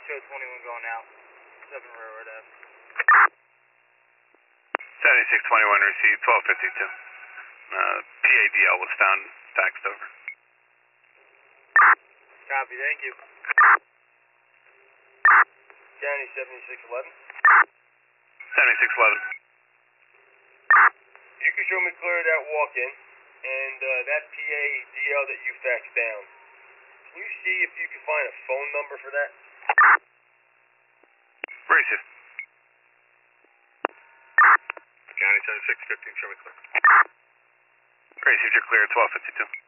code 21 going out. 7 Railroad Ave. 7621 received 1252. PADL was found, faxed over. Copy, thank you. County 7611. 7611. You can show me clear that walk-in and that PADL that you faxed down. Can you see if you can find a phone number for that? Racist. County 7615, show me clear. Racist, you're clear at 1252.